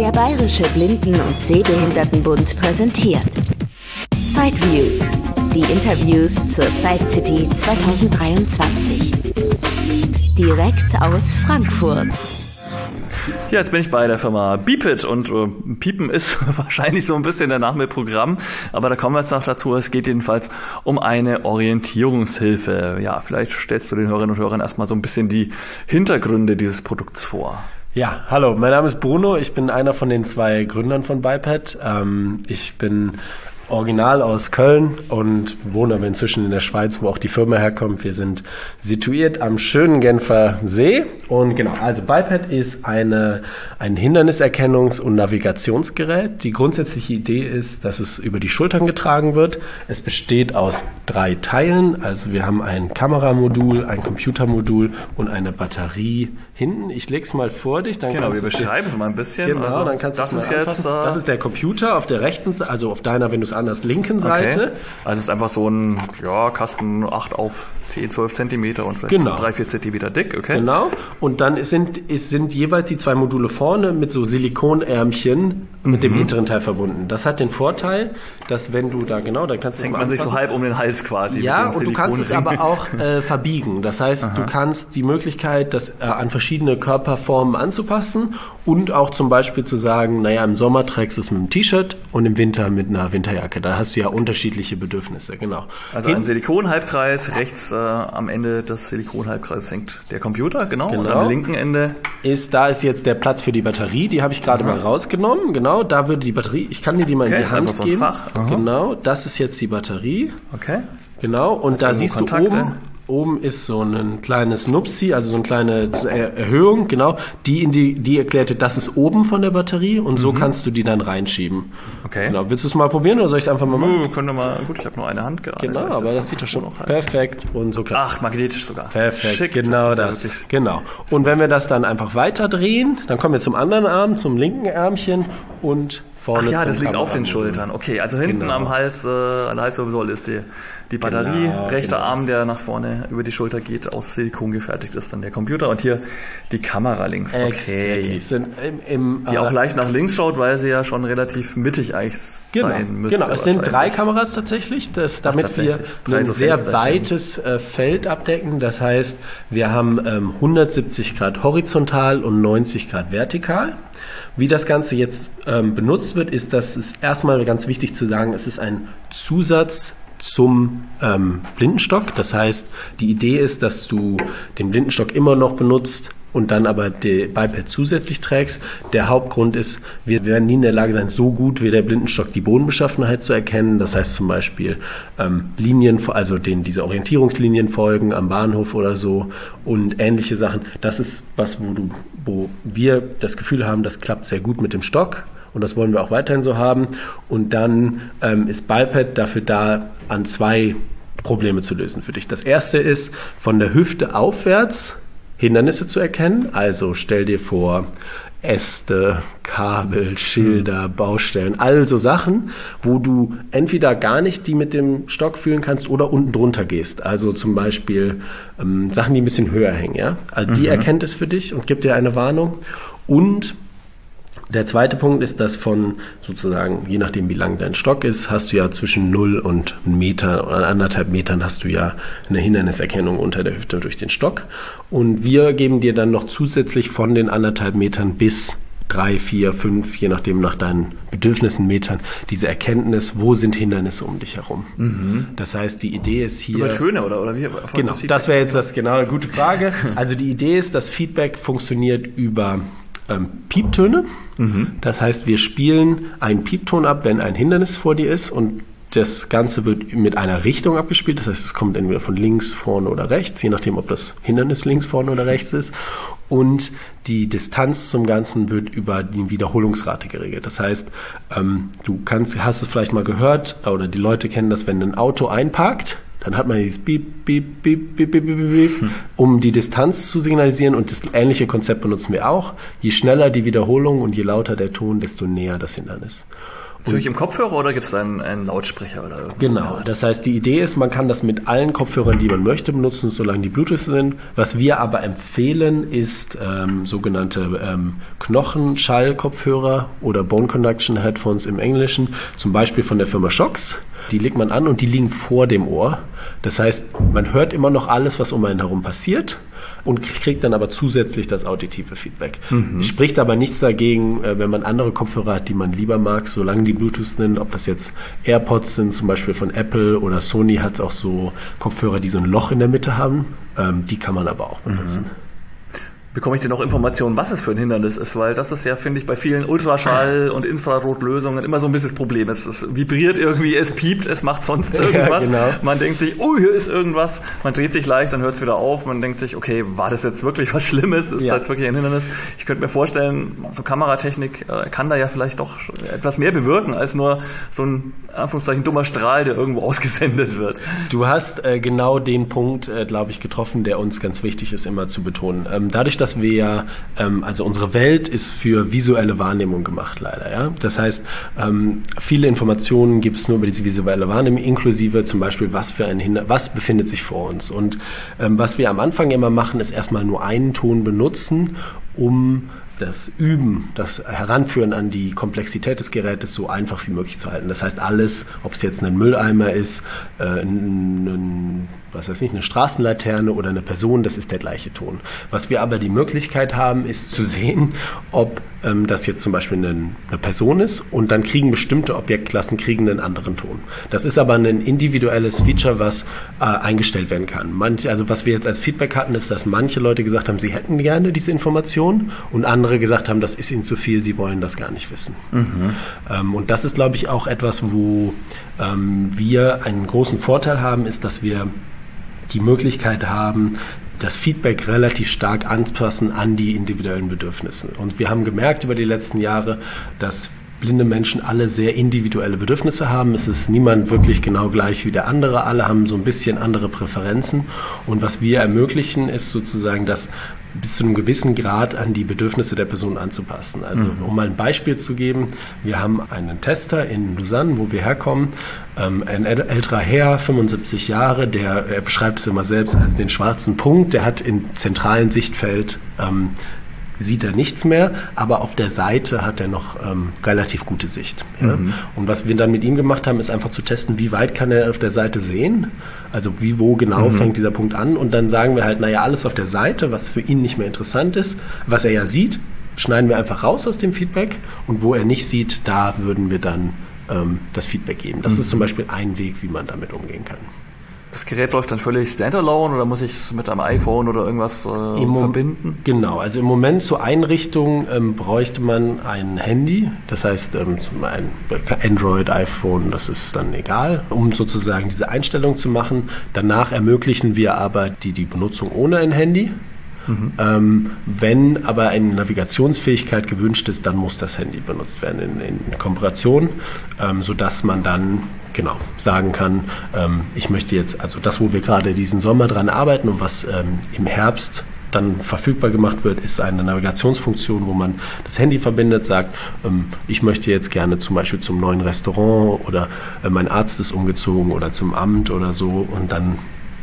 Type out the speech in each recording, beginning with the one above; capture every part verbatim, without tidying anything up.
Der Bayerische Blinden- und Sehbehindertenbund präsentiert Sideviews, die Interviews zur Side City zwanzig dreiundzwanzig. Direkt aus Frankfurt. Ja, jetzt bin ich bei der Firma Beepit und äh, Piepen ist wahrscheinlich so ein bisschen der Name Programm, aber da kommen wir jetzt noch dazu. Es geht jedenfalls um eine Orientierungshilfe. Ja, vielleicht stellst du den Hörerinnen und Hörern erstmal so ein bisschen die Hintergründe dieses Produkts vor. Ja, hallo, mein Name ist Bruno, ich bin einer von den zwei Gründern von Biped. Ähm, ich bin original aus Köln und wohne aber inzwischen in der Schweiz, wo auch die Firma herkommt. Wir sind situiert am schönen Genfer See und genau, also Biped ist eine, ein Hinderniserkennungs- und Navigationsgerät. Die grundsätzliche Idee ist, dass es über die Schultern getragen wird. Es besteht aus drei Teilen, also wir haben ein Kameramodul, ein Computermodul und eine Batterie hinten. Ich lege es mal vor dich. Dann genau, wir beschreiben es mal ein bisschen. Genau, also, dann kannst du das es mal ist jetzt, äh, Das ist der Computer auf der rechten Seite, also auf deiner, wenn du es anders, linken Seite. Okay. Also es ist einfach so ein ja, Kasten acht auf zehn, zwölf Zentimeter und vielleicht genau. drei, vier Zentimeter dick. Okay. Genau. Und dann sind, ist, sind jeweils die zwei Module vorne mit so Silikonärmchen mit mhm. dem hinteren Teil verbunden. Das hat den Vorteil, dass wenn du da, genau, dann kannst du hängt man sich so halb um den Hals quasi. Ja, und du kannst es aber auch äh, verbiegen. Das heißt, Aha. du kannst die Möglichkeit, das äh, an verschiedene Körperformen anzupassen und auch zum Beispiel zu sagen, naja, im Sommer trägst du es mit einem T-Shirt und im Winter mit einer Winterjacke. Da hast du ja unterschiedliche Bedürfnisse, genau. Also Hin- ein Silikonhalbkreis, rechts äh, am Ende des Silikonhalbkreises hängt der Computer, genau, genau. Und am linken Ende ist, da ist jetzt der Platz für die Batterie, die habe ich gerade mal rausgenommen, genau, da würde die Batterie, ich kann dir die mal okay, in die Hand so geben. Fach. Genau, das ist jetzt die Batterie. Okay. Genau, und Hat da siehst Kontakte? du oben, oben ist so ein kleines Nupsi, also so eine kleine Er- Erhöhung, genau, die in die, die erklärt dir, das ist oben von der Batterie und so mhm. kannst du die dann reinschieben. Okay. Genau, willst du es mal probieren oder soll ich es einfach mal machen? Uh, können wir mal, gut, ich habe nur eine Hand gerade. Genau, aber das, das sieht doch schon noch perfekt und so klappt. Ach, magnetisch sogar. Perfekt, Schick, genau das. das. Genau. Und wenn wir das dann einfach weiter drehen, dann kommen wir zum anderen Arm, zum linken Ärmchen und vorne Ach ja, zum das liegt auf den Kameramodul. Schultern. Okay, also hinten Genau. am Hals, äh, an der Halswirbelsäule ist die, die Batterie. Genau, Rechter genau. Arm, der nach vorne über die Schulter geht, aus Silikon gefertigt ist, dann der Computer. Und hier die Kamera links. Okay. Exactly. Sind im, im, Die äh, auch leicht nach links schaut, weil sie ja schon relativ mittig eigentlich Genau, sein müsste. genau. Es sind drei wahrscheinlich. Kameras tatsächlich, das, damit Ach, wir drei ein so sehr Fenster weites äh, Feld abdecken. Das heißt, wir haben ähm, hundertsiebzig Grad horizontal und neunzig Grad vertikal. Wie das Ganze jetzt ähm, benutzt wird, ist, dass es erstmal ganz wichtig zu sagen, es ist ein Zusatz zum ähm, Blindenstock. Das heißt, die Idee ist, dass du den Blindenstock immer noch benutzt und dann aber die Biped zusätzlich trägst. Der Hauptgrund ist, wir werden nie in der Lage sein, so gut wie der Blindenstock die Bodenbeschaffenheit zu erkennen. Das heißt zum Beispiel ähm, Linien, also den, diese Orientierungslinien folgen am Bahnhof oder so und ähnliche Sachen. Das ist was, wo, du, wo wir das Gefühl haben, das klappt sehr gut mit dem Stock. Und das wollen wir auch weiterhin so haben. Und dann ähm, ist Biped dafür da, an zwei Probleme zu lösen für dich. Das erste ist, von der Hüfte aufwärts Hindernisse zu erkennen. Also stell dir vor, Äste, Kabel, Schilder, Baustellen, all so Sachen, wo du entweder gar nicht die mit dem Stock fühlen kannst oder unten drunter gehst. Also zum Beispiel ähm, Sachen, die ein bisschen höher hängen. Ja? Also die mhm. erkennt es für dich und gibt dir eine Warnung. Und der zweite Punkt ist, dass von sozusagen, je nachdem wie lang dein Stock ist, hast du ja zwischen null und einen Meter oder anderthalb Metern hast du ja eine Hinderniserkennung unter der Hüfte durch den Stock. Und wir geben dir dann noch zusätzlich von den anderthalb Metern bis drei, vier, fünf, je nachdem nach deinen Bedürfnissen Metern, diese Erkenntnis, wo sind Hindernisse um dich herum. Mhm. Das heißt, die Idee ist hier... Über Töne oder, oder wie? Genau, das, das wäre jetzt das genau eine gute Frage. Also die Idee ist, das Feedback funktioniert über Ähm, Pieptöne. Mhm. Das heißt, wir spielen einen Piepton ab, wenn ein Hindernis vor dir ist und das Ganze wird mit einer Richtung abgespielt. Das heißt, es kommt entweder von links, vorne oder rechts, je nachdem, ob das Hindernis links, vorne oder rechts ist. Und die Distanz zum Ganzen wird über die Wiederholungsrate geregelt. Das heißt, ähm, du kannst, hast es vielleicht mal gehört, oder die Leute kennen das, wenn ein Auto einparkt, dann hat man dieses Beep, Beep, Beep, Beep, Beep, Beep, Beep, hm. um die Distanz zu signalisieren. Und das ähnliche Konzept benutzen wir auch. Je schneller die Wiederholung und je lauter der Ton, desto näher das Hindernis. Höre ich im Kopfhörer oder gibt es einen, einen Lautsprecher oder irgendwas? Genau, das heißt, die Idee ist, man kann das mit allen Kopfhörern, die man möchte, benutzen, solange die Bluetooth sind. Was wir aber empfehlen, ist ähm, sogenannte ähm, Knochenschall-Kopfhörer oder Bone Conduction Headphones im Englischen, zum Beispiel von der Firma Shox. Die legt man an und die liegen vor dem Ohr. Das heißt, man hört immer noch alles, was um einen herum passiert und kriegt dann aber zusätzlich das auditive Feedback. Mhm. Es spricht aber nichts dagegen, wenn man andere Kopfhörer hat, die man lieber mag, solange die Bluetooth sind, ob das jetzt AirPods sind, zum Beispiel von Apple, oder Sony hat auch so Kopfhörer, die so ein Loch in der Mitte haben. Ähm, die kann man aber auch benutzen. Mhm. Bekomme ich denn noch Informationen, was es für ein Hindernis ist? Weil das ist ja, finde ich, bei vielen Ultraschall- und Infrarotlösungen immer so ein bisschen das Problem. Es, es vibriert irgendwie, es piept, es macht sonst irgendwas. Ja, genau. Man denkt sich, oh, hier ist irgendwas. Man dreht sich leicht, dann hört es wieder auf. Man denkt sich, okay, war das jetzt wirklich was Schlimmes? Ist ja. das wirklich ein Hindernis? Ich könnte mir vorstellen, so Kameratechnik äh, kann da ja vielleicht doch etwas mehr bewirken, als nur so ein, Anführungszeichen, dummer Strahl, der irgendwo ausgesendet wird. Du hast äh, genau den Punkt, äh, glaube ich, getroffen, der uns ganz wichtig ist, immer zu betonen. Ähm, dadurch, dass wir ja, ähm, also unsere Welt ist für visuelle Wahrnehmung gemacht, leider. Ja? Das heißt, ähm, viele Informationen gibt es nur über diese visuelle Wahrnehmung, inklusive zum Beispiel, was für ein Hinder- was befindet sich vor uns. Und ähm, was wir am Anfang immer machen, ist erstmal nur einen Ton benutzen, um das Üben, das Heranführen an die Komplexität des Gerätes so einfach wie möglich zu halten. Das heißt, alles, ob es jetzt ein Mülleimer ist, äh, ein, ein, was weiß ich, eine Straßenlaterne oder eine Person, das ist der gleiche Ton. Was wir aber die Möglichkeit haben, ist zu sehen, ob ähm, das jetzt zum Beispiel eine, eine Person ist, und dann kriegen bestimmte Objektklassen kriegen einen anderen Ton. Das ist aber ein individuelles Feature, was äh, eingestellt werden kann. Manch, also was wir jetzt als Feedback hatten, ist, dass manche Leute gesagt haben, sie hätten gerne diese Information, und andere gesagt haben, das ist ihnen zu viel, sie wollen das gar nicht wissen. Mhm. Ähm, und das ist, glaube ich, auch etwas, wo ähm, wir einen großen Vorteil haben, ist, dass wir die Möglichkeit haben, das Feedback relativ stark anzupassen an die individuellen Bedürfnisse. Und wir haben gemerkt über die letzten Jahre, dass blinde Menschen alle sehr individuelle Bedürfnisse haben. Es ist niemand wirklich genau gleich wie der andere. Alle haben so ein bisschen andere Präferenzen. Und was wir ermöglichen, ist sozusagen, dass bis zu einem gewissen Grad an die Bedürfnisse der Person anzupassen. Also mhm. um mal ein Beispiel zu geben, wir haben einen Tester in Lausanne, wo wir herkommen, ähm, ein älterer Herr, fünfundsiebzig Jahre, der, er beschreibt es immer selbst als den schwarzen Punkt, der hat im zentralen Sichtfeld ähm, sieht er nichts mehr, aber auf der Seite hat er noch ähm, relativ gute Sicht. Ja? Mhm. Und was wir dann mit ihm gemacht haben, ist einfach zu testen, wie weit kann er auf der Seite sehen, also wie, wo genau mhm. fängt dieser Punkt an, und dann sagen wir halt, naja, alles auf der Seite, was für ihn nicht mehr interessant ist, was er ja sieht, schneiden wir einfach raus aus dem Feedback, und wo er nicht sieht, da würden wir dann ähm, das Feedback geben. Das mhm. ist zum Beispiel ein Weg, wie man damit umgehen kann. Das Gerät läuft dann völlig standalone, oder muss ich es mit einem iPhone oder irgendwas äh, Im verbinden? Genau, also im Moment zur Einrichtung ähm, bräuchte man ein Handy, das heißt ähm, ein Android, iPhone, das ist dann egal, um sozusagen diese Einstellung zu machen. Danach ermöglichen wir aber die, die Benutzung ohne ein Handy. Mhm. Ähm, wenn aber eine Navigationsfähigkeit gewünscht ist, dann muss das Handy benutzt werden in, in Kooperation, ähm, sodass man dann genau sagen kann, ähm, ich möchte jetzt, also das, wo wir gerade diesen Sommer dran arbeiten und was ähm, im Herbst dann verfügbar gemacht wird, ist eine Navigationsfunktion, wo man das Handy verbindet, sagt, ähm, ich möchte jetzt gerne zum Beispiel zum neuen Restaurant, oder äh, mein Arzt ist umgezogen, oder zum Amt oder so, und dann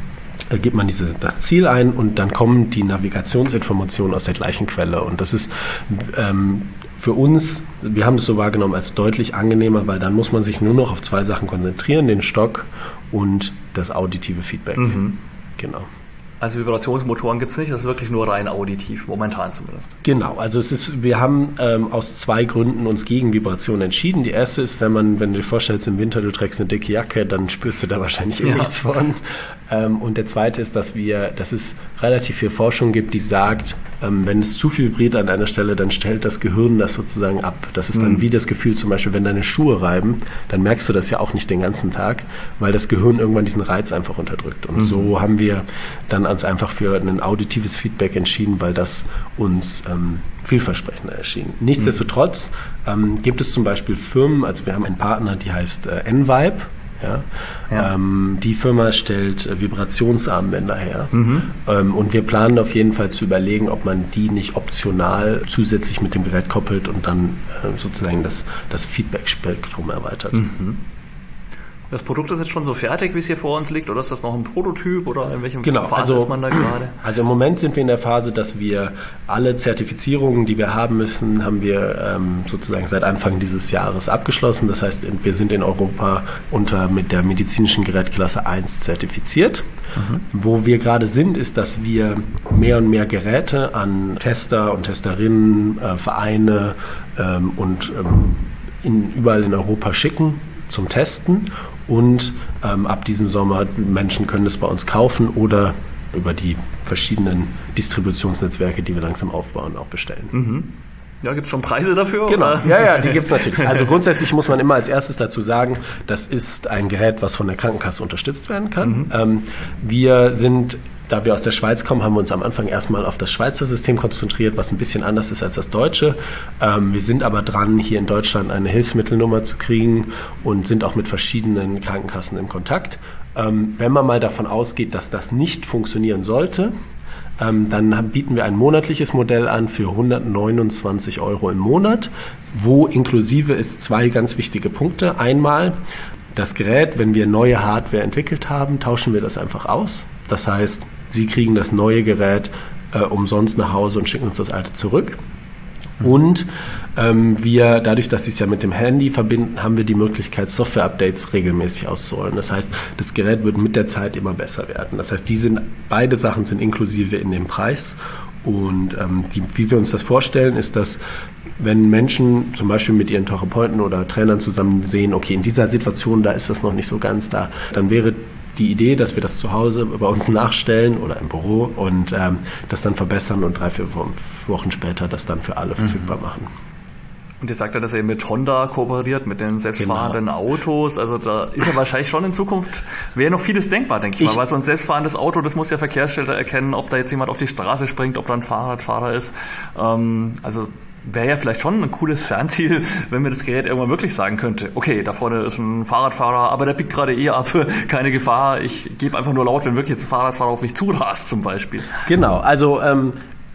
Da gibt man diese, das Ziel ein, und dann kommen die Navigationsinformationen aus der gleichen Quelle. Und das ist ähm, für uns, wir haben es so wahrgenommen, als deutlich angenehmer, weil dann muss man sich nur noch auf zwei Sachen konzentrieren, den Stock und das auditive Feedback. Mhm. Genau. Also Vibrationsmotoren gibt es nicht, das ist wirklich nur rein auditiv, momentan zumindest. Genau, also es ist, wir haben ähm, aus zwei Gründen uns gegen Vibration entschieden. Die erste ist, wenn man, wenn du dir vorstellst, im Winter, du trägst eine dicke Jacke, dann spürst du da wahrscheinlich eh ja. nichts von. Ähm, und der zweite ist, dass wir, dass es relativ viel Forschung gibt, die sagt, ähm, wenn es zu viel vibriert an einer Stelle, dann stellt das Gehirn das sozusagen ab. Das ist dann mhm. wie das Gefühl, zum Beispiel, wenn deine Schuhe reiben, dann merkst du das ja auch nicht den ganzen Tag, weil das Gehirn irgendwann diesen Reiz einfach unterdrückt. Und mhm. so haben wir dann uns einfach für ein auditives Feedback entschieden, weil das uns ähm, vielversprechender erschien. Nichtsdestotrotz ähm, gibt es zum Beispiel Firmen, also wir haben einen Partner, die heißt äh, N-Vibe. Ja? Ja. Ähm, die Firma stellt äh, Vibrationsarmbänder her. Mhm. Ähm, und wir planen auf jeden Fall zu überlegen, ob man die nicht optional zusätzlich mit dem Gerät koppelt und dann äh, sozusagen das, das Feedback-Spektrum erweitert. Mhm. Das Produkt ist jetzt schon so fertig, wie es hier vor uns liegt, oder ist das noch ein Prototyp oder in welchem genau, Phase also, ist man da gerade? Also im Moment sind wir in der Phase, dass wir alle Zertifizierungen, die wir haben müssen, haben wir ähm, sozusagen seit Anfang dieses Jahres abgeschlossen. Das heißt, wir sind in Europa unter mit der medizinischen Gerätklasse eins zertifiziert. Mhm. Wo wir gerade sind, ist, dass wir mehr und mehr Geräte an Tester und Testerinnen, äh, Vereine ähm, und ähm, in, überall in Europa schicken zum Testen. Und ähm, ab diesem Sommer, Menschen können es bei uns kaufen oder über die verschiedenen Distributionsnetzwerke, die wir langsam aufbauen, auch bestellen. Mhm. Ja, gibt es schon Preise dafür? Genau, oder? ja, ja, die gibt es natürlich. Also grundsätzlich muss man immer als erstes dazu sagen, das ist ein Gerät, was von der Krankenkasse unterstützt werden kann. Mhm. Ähm, wir sind... Da wir aus der Schweiz kommen, haben wir uns am Anfang erstmal auf das Schweizer System konzentriert, was ein bisschen anders ist als das deutsche. Ähm, wir sind aber dran, hier in Deutschland eine Hilfsmittelnummer zu kriegen und sind auch mit verschiedenen Krankenkassen im Kontakt. Ähm, wenn man mal davon ausgeht, dass das nicht funktionieren sollte, ähm, dann haben, bieten wir ein monatliches Modell an für hundertneunundzwanzig Euro im Monat, wo inklusive ist zwei ganz wichtige Punkte. Einmal das Gerät, wenn wir neue Hardware entwickelt haben, tauschen wir das einfach aus. Das heißt, Sie kriegen das neue Gerät äh, umsonst nach Hause und schicken uns das alte zurück. Und ähm, wir, dadurch, dass Sie es ja mit dem Handy verbinden, haben wir die Möglichkeit, Software-Updates regelmäßig auszuholen. Das heißt, das Gerät wird mit der Zeit immer besser werden. Das heißt, die sind, beide Sachen sind inklusive in dem Preis. Und ähm, die, wie wir uns das vorstellen, ist, dass wenn Menschen zum Beispiel mit ihren Therapeuten oder Trainern zusammen sehen, okay, in dieser Situation, da ist das noch nicht so ganz da, dann wäre die Idee, dass wir das zu Hause bei uns nachstellen oder im Büro und ähm, das dann verbessern und drei, vier Wochen später das dann für alle verfügbar mhm. machen. Und ihr sagt ja, dass ihr mit Honda kooperiert, mit den selbstfahrenden genau. Autos. Also da ist ja wahrscheinlich schon in Zukunft, wäre noch vieles denkbar, denke ich, ich mal. Weil so ein selbstfahrendes Auto, das muss ja Verkehrsschilder erkennen, ob da jetzt jemand auf die Straße springt, ob da ein Fahrradfahrer ist. Ähm, also wäre ja vielleicht schon ein cooles Fernziel, wenn mir das Gerät irgendwann wirklich sagen könnte, okay, da vorne ist ein Fahrradfahrer, aber der biegt gerade eh ab, keine Gefahr, ich gebe einfach nur laut, wenn wirklich jetzt ein Fahrradfahrer auf mich zurast zum Beispiel. Genau, also ähm,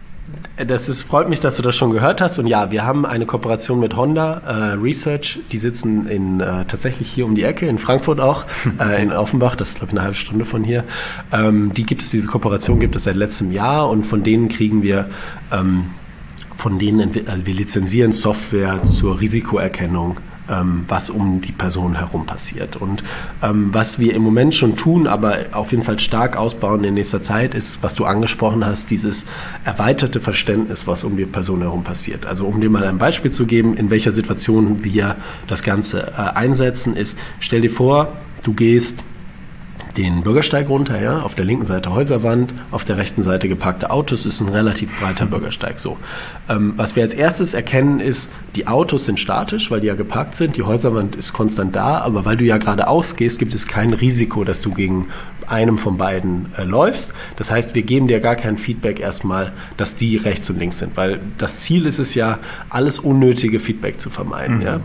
das ist, freut mich, dass du das schon gehört hast. Und ja, wir haben eine Kooperation mit Honda äh, Research. Die sitzen in, äh, tatsächlich hier um die Ecke, in Frankfurt auch, äh, in Offenbach. Das ist, glaube ich, eine halbe Stunde von hier. Ähm, die gibt es, diese Kooperation gibt es seit letztem Jahr. Und von denen kriegen wir, ähm, von denen also wir lizenzieren Software zur Risikoerkennung, ähm, was um die Person herum passiert. Und ähm, was wir im Moment schon tun, aber auf jeden Fall stark ausbauen in nächster Zeit, ist, was du angesprochen hast, dieses erweiterte Verständnis, was um die Person herum passiert. Also um dir mal ein Beispiel zu geben, in welcher Situation wir das Ganze äh, einsetzen, ist, stell dir vor, du gehst den Bürgersteig runter, ja, auf der linken Seite Häuserwand, auf der rechten Seite geparkte Autos, ist ein relativ breiter Bürgersteig so. Ähm, was wir als erstes erkennen ist, die Autos sind statisch, weil die ja geparkt sind, die Häuserwand ist konstant da, aber weil du ja geradeaus gehst, gibt es kein Risiko, dass du gegen einem von beiden äh, läufst. Das heißt, wir geben dir gar kein Feedback erstmal, dass die rechts und links sind, weil das Ziel ist es ja, alles unnötige Feedback zu vermeiden. Mhm. Ja.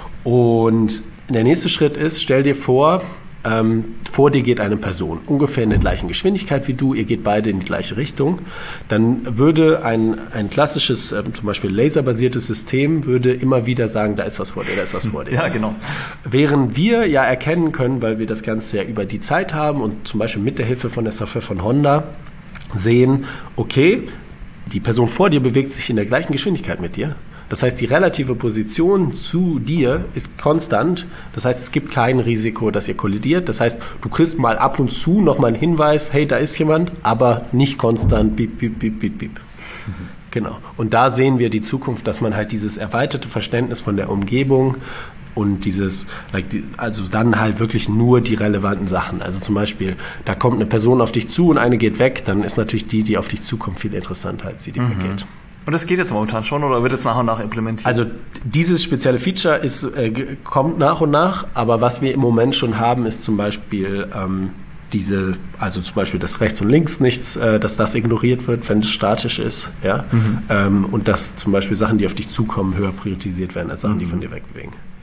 Und der nächste Schritt ist, stell dir vor, Ähm, vor dir geht eine Person, ungefähr in der gleichen Geschwindigkeit wie du, ihr geht beide in die gleiche Richtung, dann würde ein, ein klassisches, ähm, zum Beispiel laserbasiertes System, würde immer wieder sagen, da ist was vor dir, da ist was vor dir. Ja, genau. Während wir ja erkennen können, weil wir das Ganze ja über die Zeit haben und zum Beispiel mit der Hilfe von der Software von Honda sehen, okay, die Person vor dir bewegt sich in der gleichen Geschwindigkeit mit dir. Das heißt, die relative Position zu dir ist konstant. Das heißt, es gibt kein Risiko, dass ihr kollidiert. Das heißt, du kriegst mal ab und zu nochmal einen Hinweis, hey, da ist jemand, aber nicht konstant, piep, piep, piep, piep, piep. Mhm. Genau. Und da sehen wir die Zukunft, dass man halt dieses erweiterte Verständnis von der Umgebung und dieses, also dann halt wirklich nur die relevanten Sachen. Also zum Beispiel, da kommt eine Person auf dich zu und eine geht weg, dann ist natürlich die, die auf dich zukommt, viel interessanter als die, die mhm. weggeht. Und das geht jetzt momentan schon oder wird jetzt nach und nach implementiert? Also dieses spezielle Feature ist, äh, kommt nach und nach, aber was wir im Moment schon haben, ist zum Beispiel ähm, diese, also zum Beispiel das rechts und links nichts, äh, dass das ignoriert wird, wenn es statisch ist, ja, mhm. ähm, und dass zum Beispiel Sachen, die auf dich zukommen, höher priorisiert werden als Sachen, mhm. die von dir wegbewegen.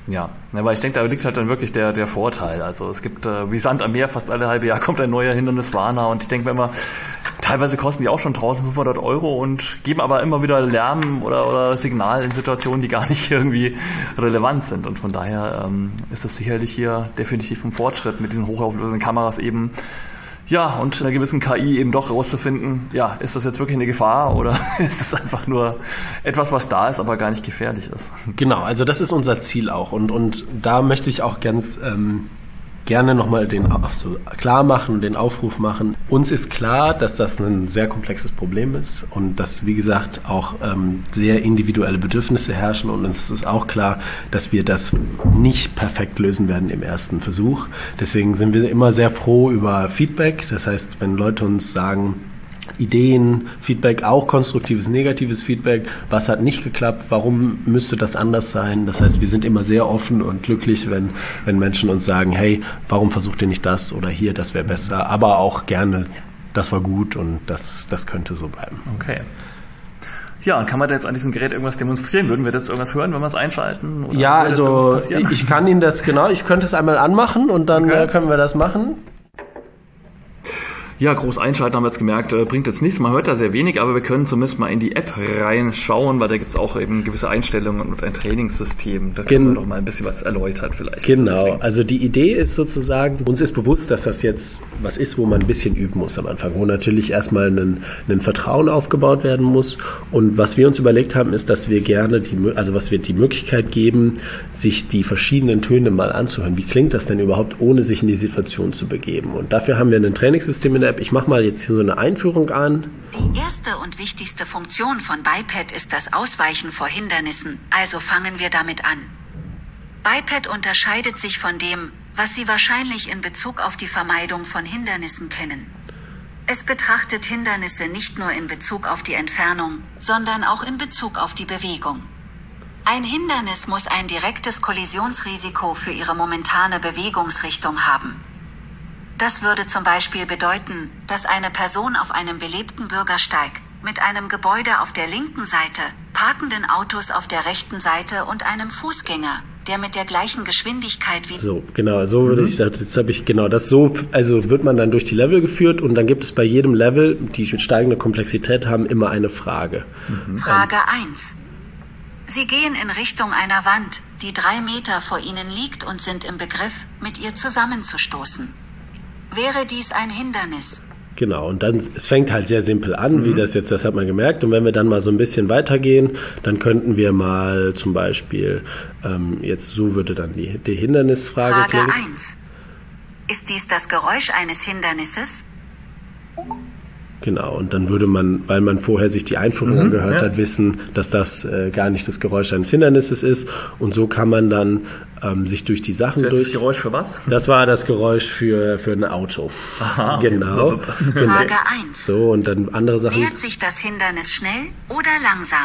Ja, aber ich denke, da liegt halt dann wirklich der, der Vorteil. Also es gibt äh, wie Sand am Meer, fast alle halbe Jahr kommt ein neuer Hinderniswarner und ich denke, wenn man teilweise kosten die auch schon eintausendfünfhundert Euro und geben aber immer wieder Lärm oder, oder Signal in Situationen, die gar nicht irgendwie relevant sind. Und von daher ähm, ist das sicherlich hier definitiv ein Fortschritt mit diesen hochauflösenden Kameras eben. Ja, und einer gewissen K I eben doch rauszufinden, ja, ist das jetzt wirklich eine Gefahr oder ist es einfach nur etwas, was da ist, aber gar nicht gefährlich ist? Genau, also das ist unser Ziel auch und, und da möchte ich auch ganz ähm, gerne nochmal den so klar machen und den Aufruf machen. Uns ist klar, dass das ein sehr komplexes Problem ist und dass, wie gesagt, auch ähm, sehr individuelle Bedürfnisse herrschen und uns ist auch klar, dass wir das nicht perfekt lösen werden im ersten Versuch. Deswegen sind wir immer sehr froh über Feedback. Das heißt, wenn Leute uns sagen, Ideen, Feedback, auch konstruktives, negatives Feedback. Was hat nicht geklappt? Warum müsste das anders sein? Das heißt, wir sind immer sehr offen und glücklich, wenn, wenn Menschen uns sagen, hey, warum versucht ihr nicht das oder hier, das wäre besser. Aber auch gerne, das war gut und das, das könnte so bleiben. Okay. Ja, und kann man da jetzt an diesem Gerät irgendwas demonstrieren? Würden wir jetzt irgendwas hören, wenn wir es einschalten? Oder ja, also ich kann Ihnen das, genau, ich könnte es einmal anmachen und dann okay. können wir das machen. Ja, groß einschalten haben wir jetzt gemerkt, äh, bringt jetzt nichts. Man hört da sehr wenig, aber wir können zumindest mal in die App reinschauen, weil da gibt's auch eben gewisse Einstellungen und ein Trainingssystem. Da können wir noch mal ein bisschen was erläutert vielleicht. Genau, also die Idee ist sozusagen, uns ist bewusst, dass das jetzt was ist, wo man ein bisschen üben muss am Anfang, wo natürlich erstmal ein, ein Vertrauen aufgebaut werden muss. Und was wir uns überlegt haben, ist, dass wir gerne, die, also was wir die Möglichkeit geben, sich die verschiedenen Töne mal anzuhören. Wie klingt das denn überhaupt, ohne sich in die Situation zu begeben? Und dafür haben wir ein Trainingssystem in der App. Ich mache mal jetzt hier so eine Einführung an. Die erste und wichtigste Funktion von Biped ist das Ausweichen vor Hindernissen, also fangen wir damit an. Biped unterscheidet sich von dem, was Sie wahrscheinlich in Bezug auf die Vermeidung von Hindernissen kennen. Es betrachtet Hindernisse nicht nur in Bezug auf die Entfernung, sondern auch in Bezug auf die Bewegung. Ein Hindernis muss ein direktes Kollisionsrisiko für Ihre momentane Bewegungsrichtung haben. Das würde zum Beispiel bedeuten, dass eine Person auf einem belebten Bürgersteig mit einem Gebäude auf der linken Seite, parkenden Autos auf der rechten Seite und einem Fußgänger, der mit der gleichen Geschwindigkeit wie... So, genau, so würde mhm. ich sagen, jetzt habe ich genau das so, also wird man dann durch die Level geführt und dann gibt es bei jedem Level, die steigende Komplexität haben, immer eine Frage. Mhm. Frage eins. Sie gehen in Richtung einer Wand, die drei Meter vor Ihnen liegt und sind im Begriff, mit ihr zusammenzustoßen. Wäre dies ein Hindernis? Genau, und dann, es fängt halt sehr simpel an, mhm. wie das jetzt, das hat man gemerkt. Und wenn wir dann mal so ein bisschen weitergehen, dann könnten wir mal zum Beispiel, ähm, jetzt so würde dann die, die Hindernisfrage Frage klingen. Frage eins. Ist dies das Geräusch eines Hindernisses? Genau, und dann würde man, weil man vorher sich die Einführung mhm, angehört ja. hat, wissen, dass das äh, gar nicht das Geräusch eines Hindernisses ist. Und so kann man dann ähm, sich durch die Sachen das durch... Das Geräusch für was? Das war das Geräusch für, für ein Auto. Aha. Genau. Frage eins. So, und dann andere Sachen... Nähert sich das Hindernis schnell oder langsam?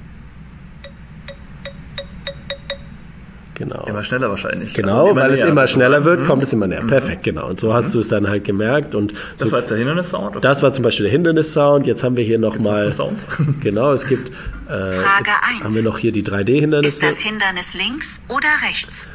Genau. Immer schneller wahrscheinlich. Genau, also weil es immer schneller wird, kommt es immer näher. Mhm. Perfekt, genau. Und so hast du es dann halt gemerkt. Und das so, war jetzt der Hindernissound? Okay. Das war zum Beispiel der Hindernissound. Jetzt haben wir hier nochmal... Genau, es gibt... Äh, Frage eins. Haben wir noch hier die drei D-Hindernisse. Ist das Hindernis links oder rechts?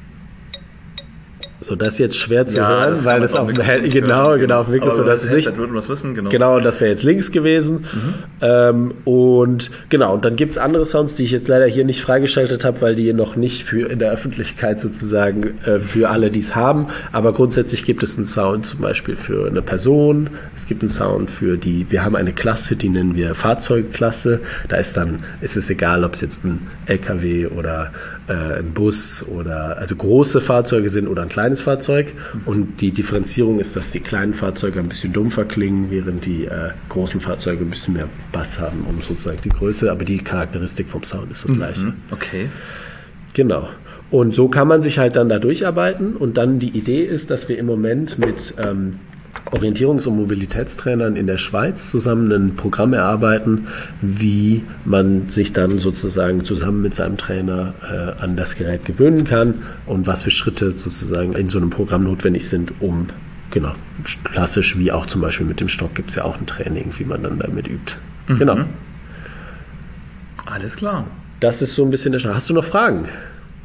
So, das ist jetzt schwer zu ja, hören, das weil das auf dem Handy, genau, genau, auf dem Mikrofon, das ist nicht, würden wir das wissen, genau. Genau, das wäre jetzt links gewesen. Mhm. Ähm, und genau, und dann gibt's andere Sounds, die ich jetzt leider hier nicht freigeschaltet habe, weil die noch nicht für in der Öffentlichkeit sozusagen äh, für alle, die es haben. Aber grundsätzlich gibt es einen Sound zum Beispiel für eine Person. Es gibt einen Sound für die, wir haben eine Klasse, die nennen wir Fahrzeugklasse. Da ist dann, ist es egal, ob es jetzt ein L K W oder ein Bus oder also große Fahrzeuge sind oder ein kleines Fahrzeug und die Differenzierung ist, dass die kleinen Fahrzeuge ein bisschen dumpfer klingen, während die äh, großen Fahrzeuge ein bisschen mehr Bass haben, um sozusagen die Größe, aber die Charakteristik vom Sound ist das gleiche. Mhm. Okay. Genau. Und so kann man sich halt dann da durcharbeiten und dann die Idee ist, dass wir im Moment mit ähm, Orientierungs- und Mobilitätstrainern in der Schweiz zusammen ein Programm erarbeiten, wie man sich dann sozusagen zusammen mit seinem Trainer äh, an das Gerät gewöhnen kann und was für Schritte sozusagen in so einem Programm notwendig sind, um, genau, klassisch wie auch zum Beispiel mit dem Stock gibt es ja auch ein Training, wie man dann damit übt. Mhm. Genau. Alles klar. Das ist so ein bisschen der Schritt. Hast du noch Fragen?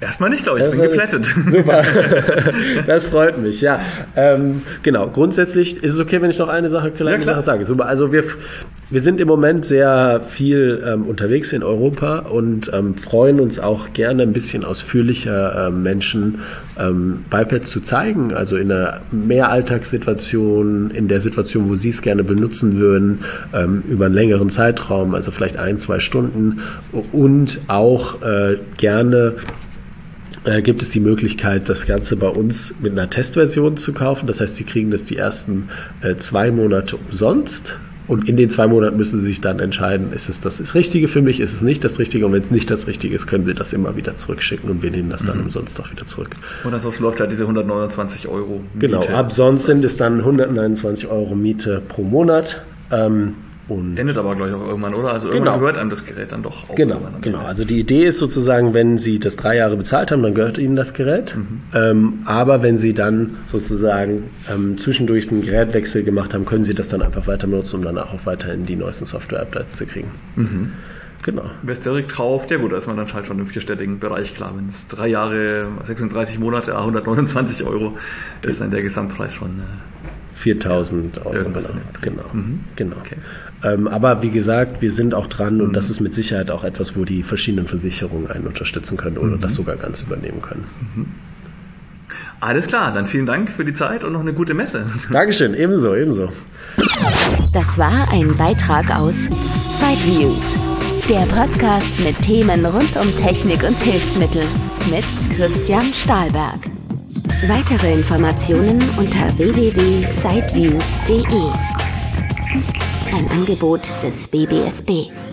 Erstmal nicht, glaube ich. Ich bin geflattet. Super. Das freut mich, ja. Ähm, genau. Grundsätzlich ist es okay, wenn ich noch eine Sache, kleine ja, Sache sage. Super. Also wir, wir sind im Moment sehr viel ähm, unterwegs in Europa und ähm, freuen uns auch gerne ein bisschen ausführlicher äh, Menschen ähm, Biped zu zeigen. Also in einer Mehralltagssituation, in der Situation, wo Sie es gerne benutzen würden, ähm, über einen längeren Zeitraum, also vielleicht ein, zwei Stunden und auch äh, gerne Äh, gibt es die Möglichkeit, das Ganze bei uns mit einer Testversion zu kaufen. Das heißt, Sie kriegen das die ersten äh, zwei Monate umsonst. Und in den zwei Monaten müssen Sie sich dann entscheiden, ist es das, das Richtige für mich, ist es nicht das Richtige. Und wenn es nicht das Richtige ist, können Sie das immer wieder zurückschicken und wir nehmen das dann mhm. umsonst auch wieder zurück. Und ansonsten läuft halt diese hundertneunundzwanzig Euro Miete. Genau, ab sonst sind es dann hundertneunundzwanzig Euro Miete pro Monat. Ähm, Und endet aber, glaube ich, auch irgendwann, oder? Also irgendwann genau. gehört einem das Gerät dann doch auch. Genau, genau. Also die Idee ist sozusagen, wenn Sie das drei Jahre bezahlt haben, dann gehört Ihnen das Gerät. Mhm. Ähm, aber wenn Sie dann sozusagen ähm, zwischendurch einen Gerätwechsel gemacht haben, können Sie das dann einfach weiter benutzen, um danach auch weiterhin die neuesten Software-Updates zu kriegen. Mhm. Genau. Wer es direkt kauft, ja gut, da ist man dann halt schon im vierstelligen Bereich, klar. Wenn es drei Jahre, sechsunddreißig Monate, hundertneunundzwanzig Euro, ist dann der Gesamtpreis schon äh, viertausend Euro. Irgendwas genau. Genau. Mhm. genau. Okay. Ähm, aber wie gesagt, wir sind auch dran und mhm. das ist mit Sicherheit auch etwas, wo die verschiedenen Versicherungen einen unterstützen können oder mhm. das sogar ganz übernehmen können. Mhm. Alles klar, dann vielen Dank für die Zeit und noch eine gute Messe. Dankeschön, ebenso, ebenso. Das war ein Beitrag aus Sideviews, der Podcast mit Themen rund um Technik und Hilfsmittel mit Christian Stahlberg. Weitere Informationen unter w w w punkt sideviews punkt d e. Ein Angebot des B B S B.